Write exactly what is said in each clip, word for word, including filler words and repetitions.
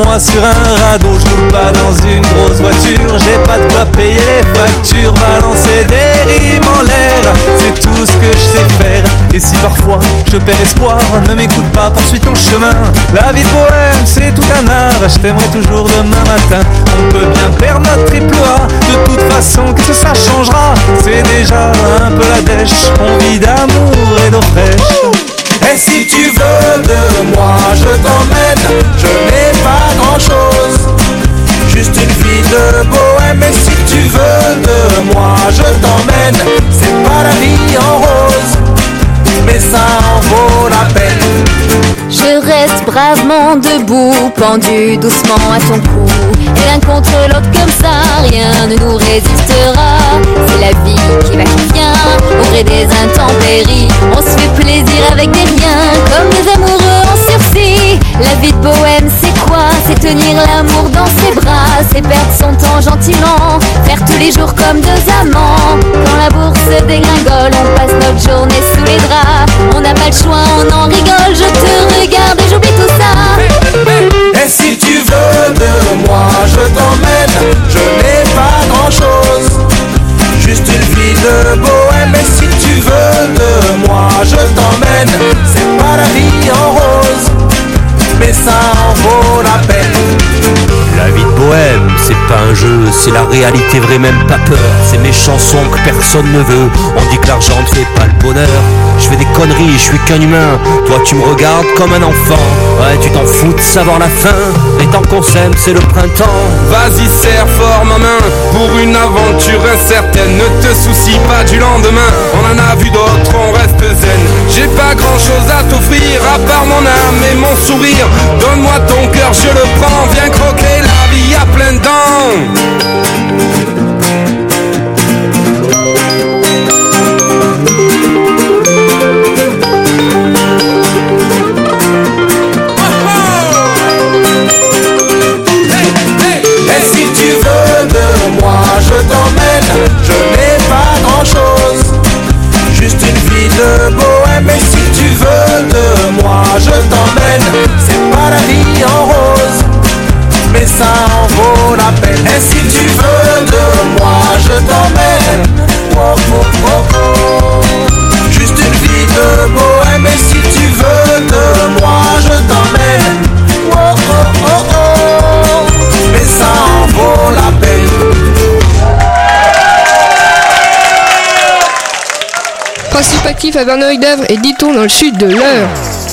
moi sur un radeau. Je roule pas dans une grosse voiture, j'ai pas de quoi payer les factures. Balancer des rimes en l'air, c'est tout ce que je sais faire. Et si parfois je perds espoir, ne m'écoute pas, poursuis ton chemin. La vie de bohème, c'est tout un art, je t'aimerai toujours demain matin. On peut bien perdre notre triple A, de toute façon, qu'est-ce que ça changera? C'est déjà un peu la dèche, on vit d'amour et d'eau fraîche. Et si tu veux de moi, je t'emmène, je n'ai pas grand-chose, juste une vie de bohème. Et si tu veux de moi, je t'emmène, c'est pas la vie en rose, mais ça en vaut la peine. Je reste bravement debout, pendu doucement à ton cou. Et l'un contre l'autre comme ça, rien ne nous résistera. C'est la vie qui va qui vient, au gré des intempéries. On se fait plaisir avec des liens, comme des amoureux en sursis. La vie de bohème c'est quoi? C'est tenir l'amour dans ses bras, c'est perdre son temps gentiment, faire tous les jours comme deux amants. Quand la bourse dégringole, on passe notre journée sous les draps. On n'a pas le choix, on en rigole, je te regarde et j'oublie tout ça. Et si tu veux de moi, je t'emmène, je n'ai pas grand-chose, juste une vie de bohème. Et si tu veux de moi, je t'emmène, c'est pas la vie en rose, mais ça en vaut la peine. La vie de bohème, c'est pas un jeu, c'est la réalité vraie, même pas peur. C'est mes chansons que personne ne veut, on dit que l'argent ne fait pas le bonheur. Je fais des conneries, je suis qu'un humain, toi tu me regardes comme un enfant. Ouais, tu t'en fous de savoir la fin, et tant qu'on s'aime c'est le printemps. Vas-y serre fort ma main, pour une aventure incertaine. Ne te soucie pas du lendemain, on en a vu d'autres, on reste zen. J'ai pas grand chose à t'offrir, à part mon âme et mon sourire. Donne-moi ton cœur, je le prends, viens croquer la vie à pleines dents. Je n'ai pas grand-chose, juste une vie de bohème. Et si tu veux de moi, je t'emmène, c'est pas la vie en rose, mais ça en vaut la peine. Et si tu veux de moi, je t'emmène, oh, oh, oh, oh. Juste une vie de bohème. Et si tu veux de moi, je t'emmène, oh, oh, oh, oh. Mais ça en vaut la peine. Principe actif à Verneuil-d'Avre et Diton dans le sud de l'Eure.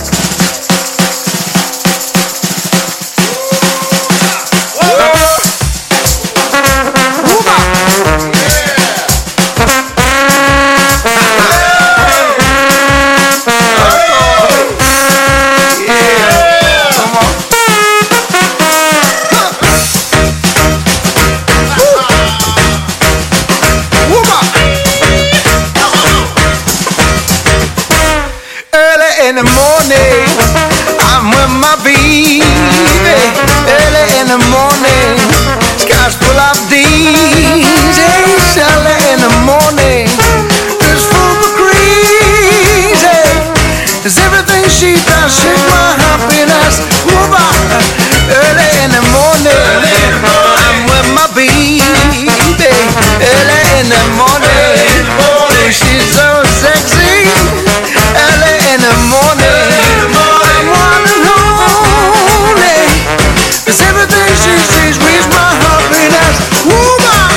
In the morning, I'm with my baby. Early in the morning, skies full of days. Early in the morning, just full of crazy. Cause everything she does, she's my happiness. Move on. Early in the morning, I'm with my baby. Early in the morning, she's so sexy. Early in the morning, I'm one and only. 'Cause everything she sees reads my happiness. Woman,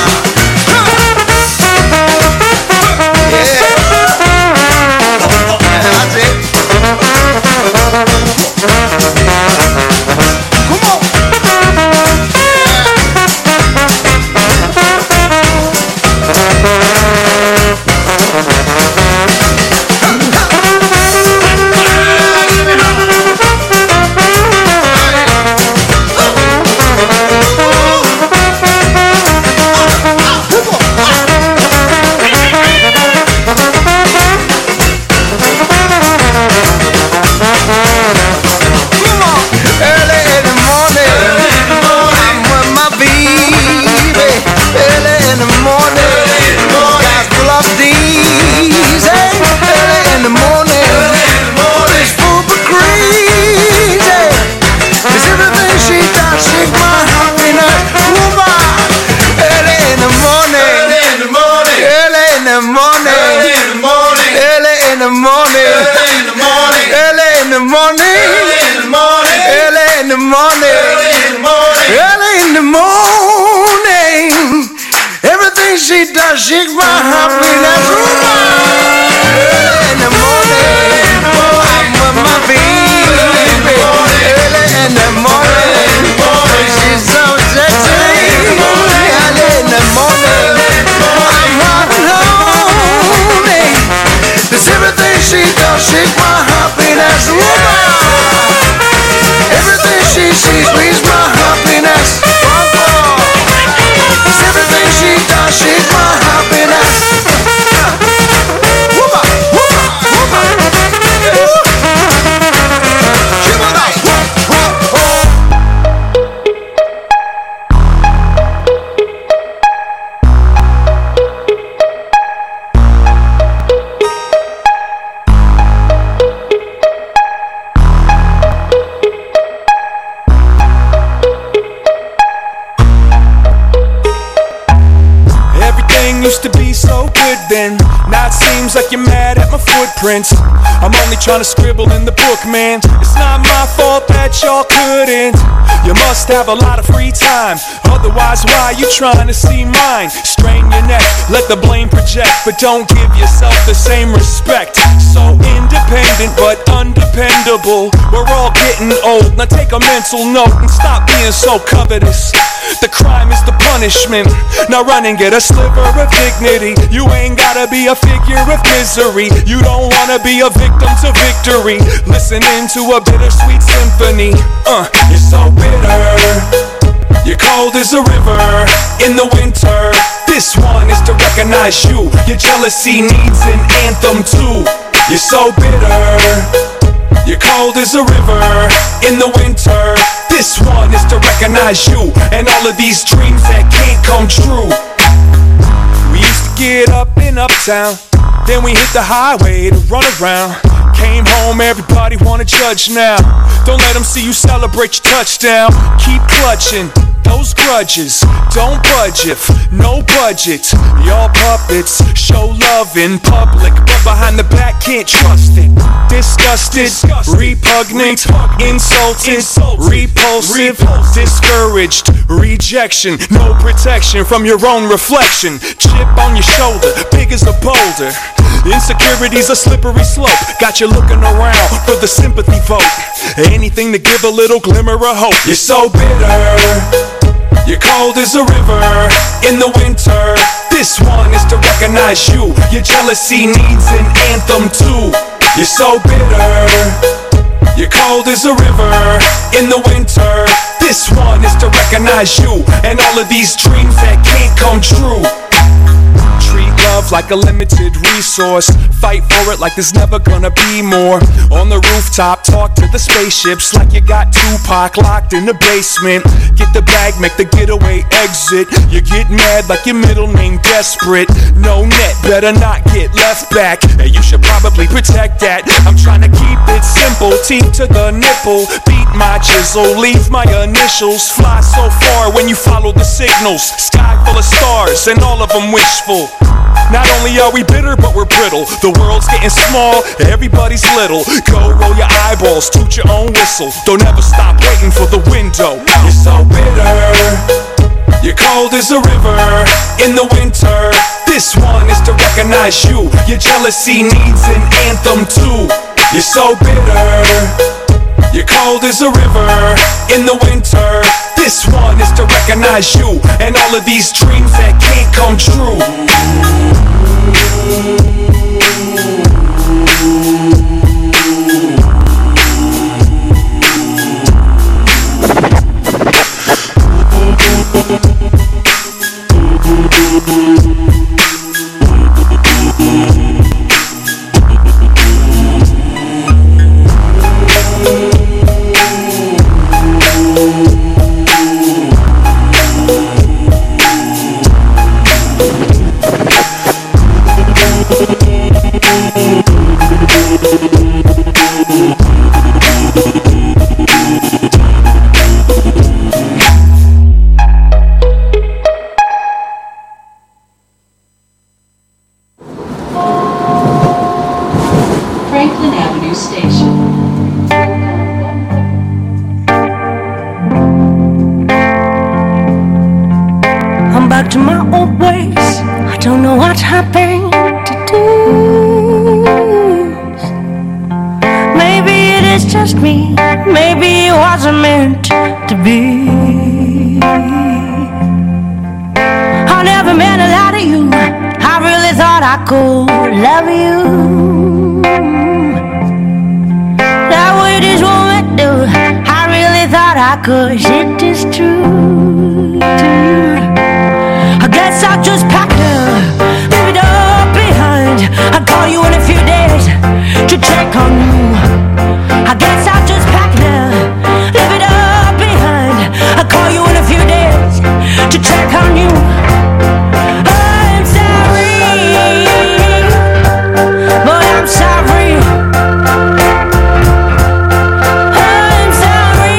yeah, that's it. Come on. Yeah. morning, early in the morning, early in the morning. Everything she does shakes my happiness. Early in the morning, I'm with my baby. Early in the morning, she's so sexy. Early in the morning, I'm riding home. There's everything she does shakes my happiness. Everything she sees brings my happiness. It's everything she does shakes my happiness. Whoop-a, whoop-a, whoop-a. Shibboleth. Used to be so good then, now it seems like you're mad at my footprints. I'm only trying to scribble in the book, man. It's not my fault that y'all couldn't. You must have a lot of free time, otherwise why you trying to see mine? Strain your neck, let the blame project, but don't give yourself the same respect. So independent but undependable, we're all getting old. Now take a mental note and stop being so covetous. The crime is the punishment. Now run and get a sliver of dignity. You ain't gotta be a figure of misery. You don't wanna be a victim to victory. Listening to a bittersweet symphony. Uh, you're so bitter. You're cold as a river in the winter. This one is to recognize you. Your jealousy needs an anthem too. You're so bitter. You're cold as a river in the winter. This one is to recognize you and all of these dreams that can't come true. We used to get up in Uptown, then we hit the highway to run around. Came home, everybody wanna judge now. Don't let them see you celebrate your touchdown. Keep clutching those grudges, don't budge if no budget. Y'all puppets show love in public, but behind the back can't trust it. Disgusted, repugnant, insulted, repulsive, discouraged, rejection, no protection from your own reflection. Chip on your shoulder, big as a boulder. Insecurity's a slippery slope, got you looking around for the sympathy vote. Anything to give a little glimmer of hope. You're so bitter. You're cold as a river in the winter. This one is to recognize you. Your jealousy needs an anthem too. You're so bitter. You're cold as a river in the winter. This one is to recognize you and all of these dreams that can't come true. Treat love like a limited resource. Fight for it like there's never gonna be more. On the rooftop, talk to the spaceships like you got Tupac locked in the basement. Get the bag, make the getaway exit. You get mad like your middle name desperate. No net, better not get left back. And you should probably protect that. I'm trying to keep it simple, teeth to the nipple. Beat my chisel, leave my initials. Fly so far when you follow the signals. Sky full of stars and all of them wishful. Not only are we bitter, but we're brittle. The world's getting small, everybody's little. Go roll your eyeballs, toot your own whistle. Don't ever stop waiting for the window. You're so bitter. You're cold as a river in the winter. This one is to recognize you. Your jealousy needs an anthem too. You're so bitter. You're cold as a river in the winter. This one is to recognize you and all of these dreams that can't come true. Franklin Avenue Station. not happy to do. Maybe it is just me, maybe it wasn't meant to be. I never meant a lot of you, I really thought I could love you. That way this woman do, I really thought I could. It is true, true. I guess I'll just pack up, leave it up behind. I'll call you in a few days to check on you. I guess I'll just pack up, leave it up behind. I'll call you in a few days to check on you. I'm sorry, but I'm sorry. I'm sorry,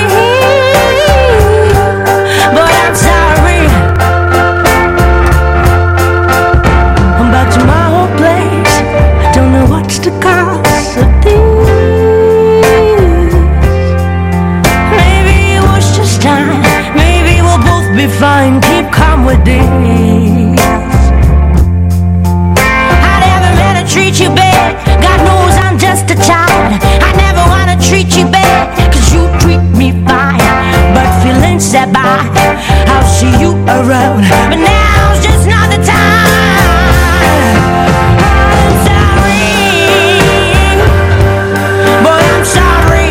but I'm sorry. I'm back to my old place. I don't know what's the cause of this. Maybe it was just time. Maybe we'll both be fine. Keep calm with this. I never meant to treat you bad. God knows I'm just a child. I never wanna treat you bad, cause you treat me fine. But feelings that by, I'll see you around. But now's just not the time. I'm sorry, but I'm sorry.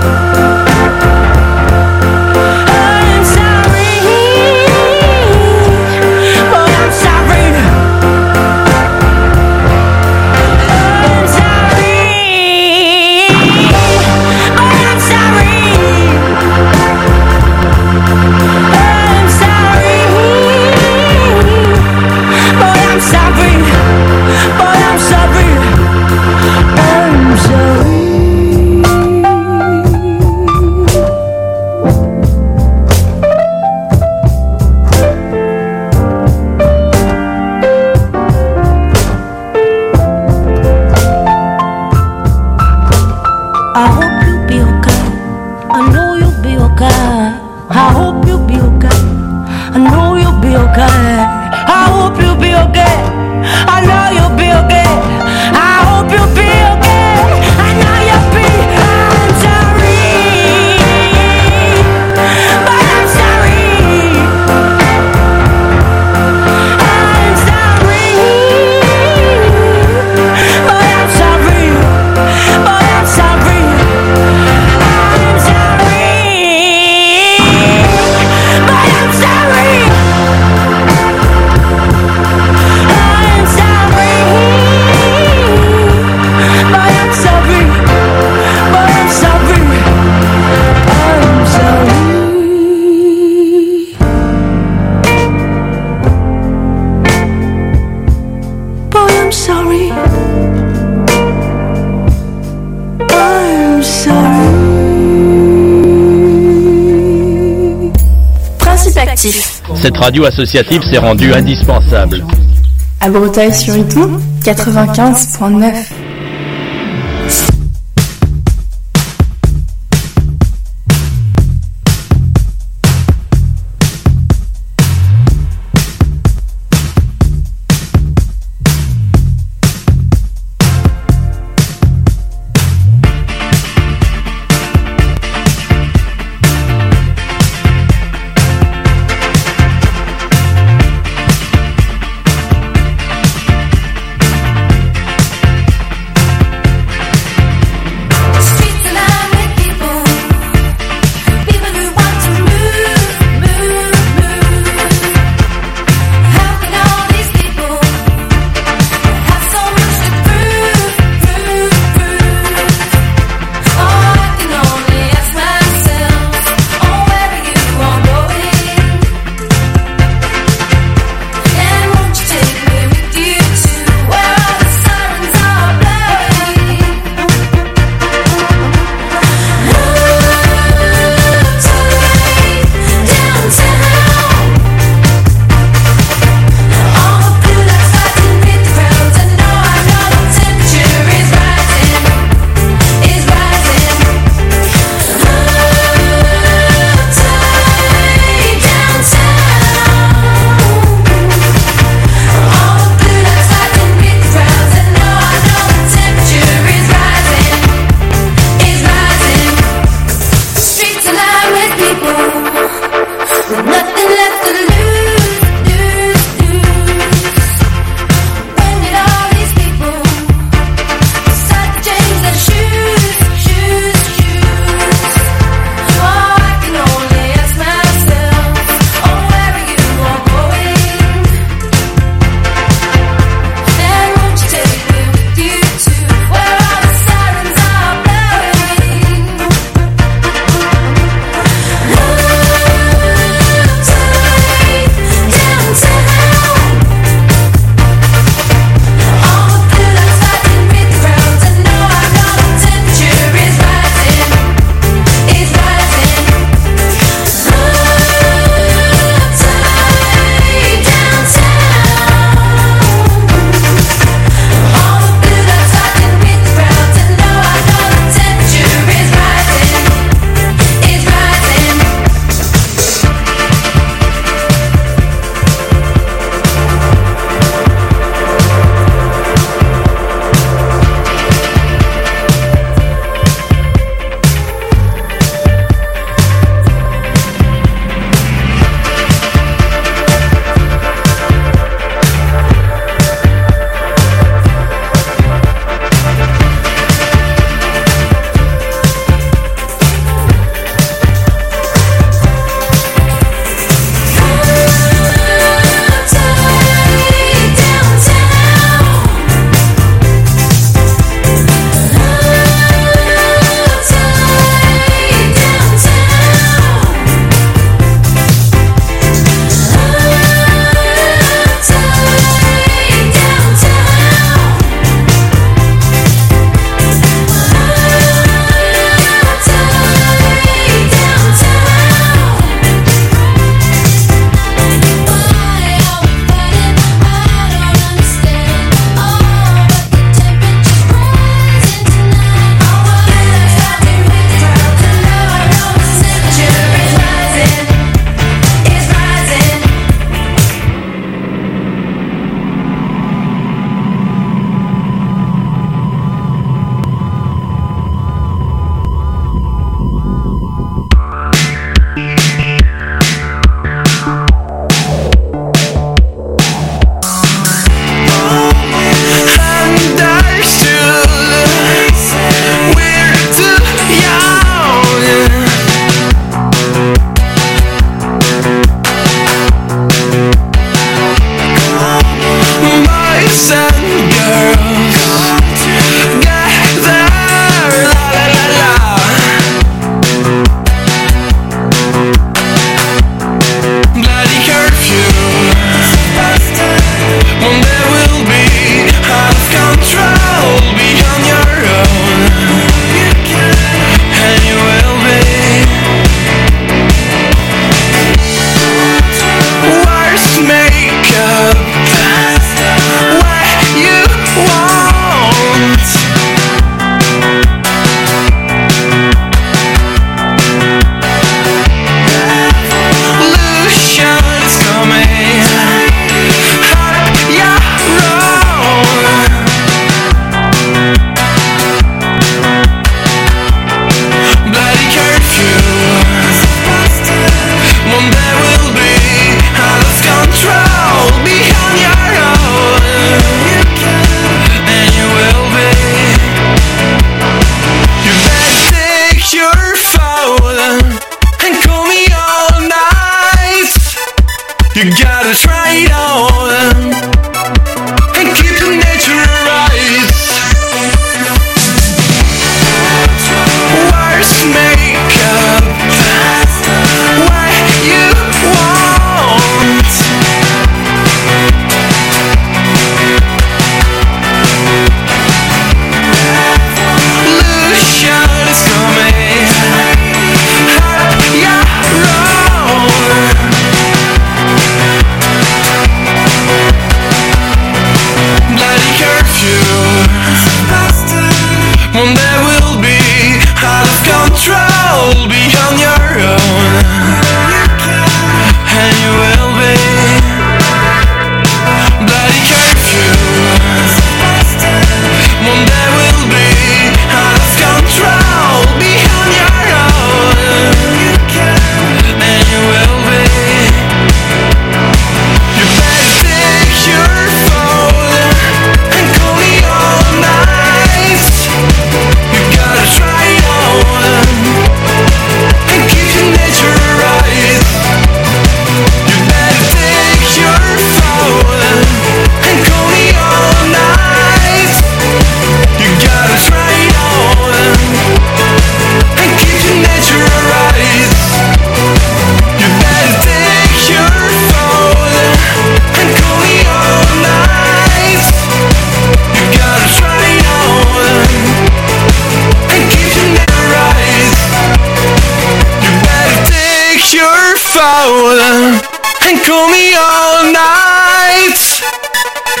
I'm sorry, but I'm sorry. I'm sorry, but I'm sorry. I'm sorry, but I'm sorry. But I'm sorry. I'm sorry. I hope you'll be okay. I know you'll be okay. I hope you'll be okay. I know you'll be okay. I hope you'll be okay. I know you'll be okay. I hope you'll be okay. I know you'll be. I'm sorry, but I'm sorry. I'm sorry, but I'm sorry. But I'm sorry. I'm sorry, but I'm sorry. I'm sorry, but I'm sorry. But I'm sorry. I'm sorry. Boy, I'm sorry. I'm sorry. Principe actif. Cette radio associative s'est rendue indispensable. À Breteuil-sur-Iton, quatre-vingt-quinze point neuf.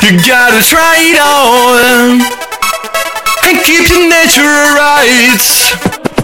You gotta try it on and keep your natural rights.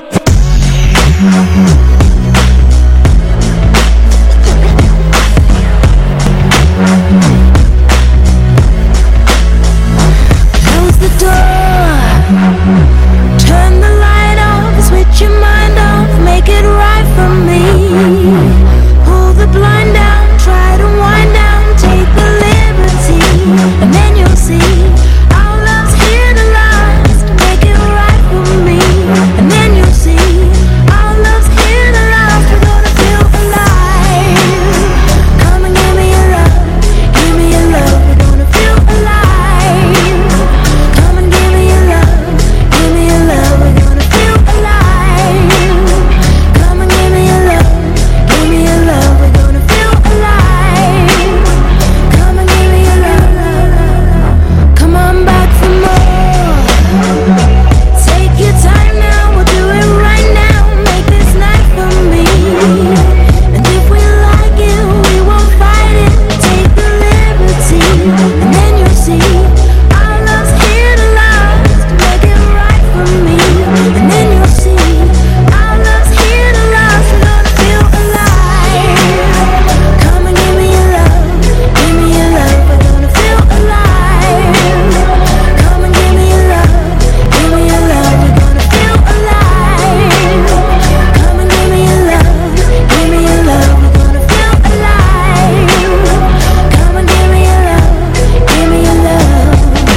Close the door, turn the light off, switch your mind off, make it right for me. Pull the blind down, try to wind down, take the liberty, and then you'll see our love's here to last. Make it right for me, and then you'll see our love's here to last. We're gonna feel alive. Come and give me your love, give me your love. We're gonna feel alive. Come and give me your love, give me your love. We're gonna feel alive. Come and give me your love, give me your love. We're gonna feel alive. Come and give me your love. Come on back for more. Take your time now, we'll do it right now. Make this night for me. And if we like it, we won't fight it. Take the liberty, and then you'll see our love's here to last. Make it right for me, and then you'll see our love's here to last. We're gonna feel alive. Come and give me your love, give me your love. We're gonna feel alive. Come and give me your love, give me your love. We're gonna feel alive. Come and give me your love, give me your love. We're gonna feel alive. Come and give me your love, give me your love.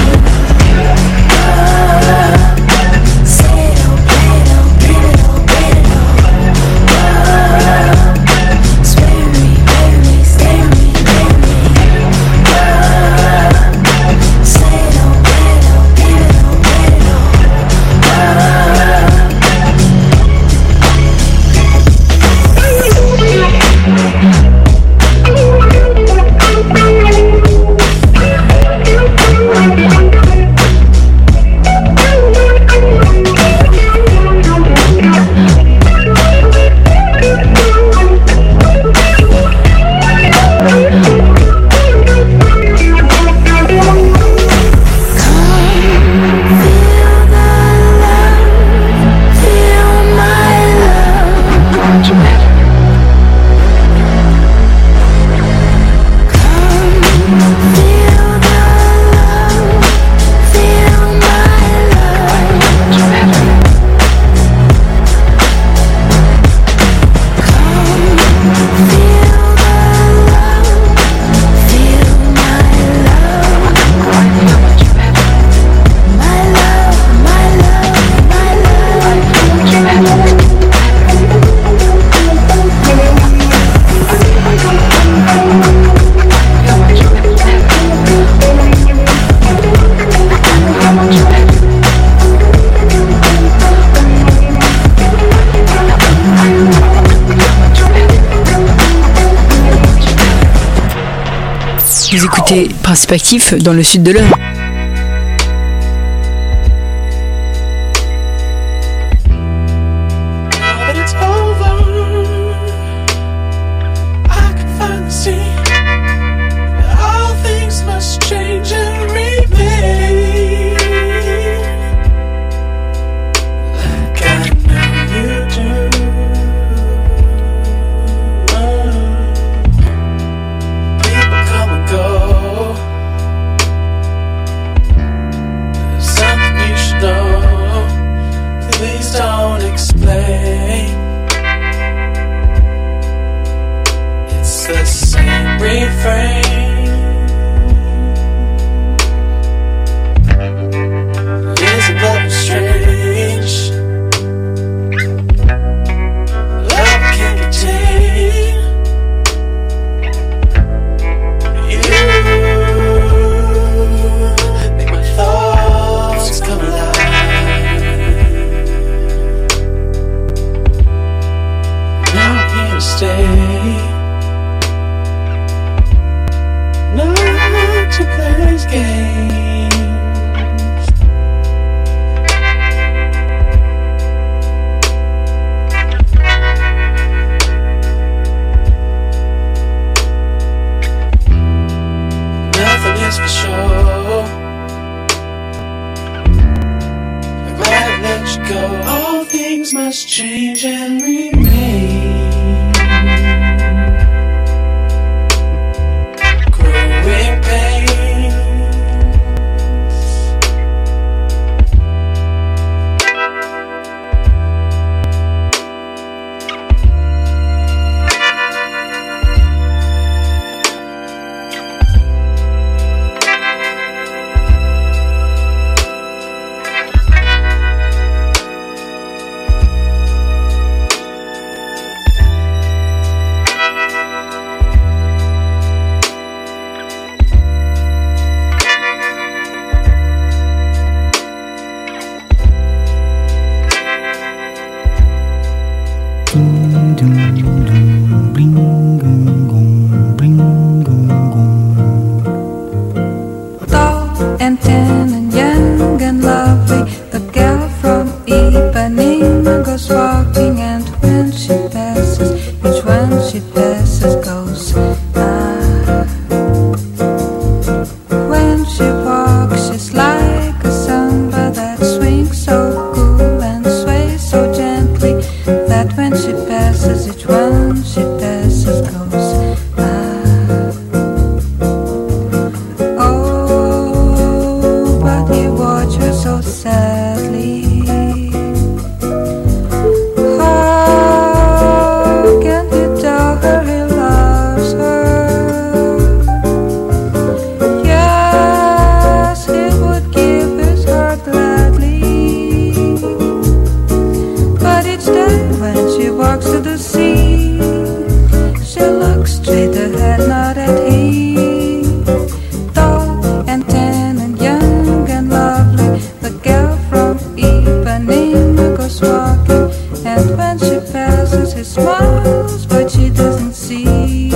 Say it, don't play it, don't give it, don't get it, don't. Swear me, bury me, stay me, lay me. Say it, don't play it, don't give it, don't get it, don't. Vous écoutez Principe Actif dans le sud de l'Eure. People come and go. change and remain. Growing pains. And tan and young and lovely, the girl from Ipanema goes walking, and when she passes, each one she passes goes ah. When she walks, she's like a samba that swings so cool and sways so gently, that when she passes, each one she passes goes ah. So sadly, how can he tell her he loves her? Yes, he would give his heart gladly, but each day when she walks to the sea, she looks straight ahead, not at him. Tall and tan and young and lovely, the girl from Ipanema goes walking, and when she passes, he smiles, but she doesn't see.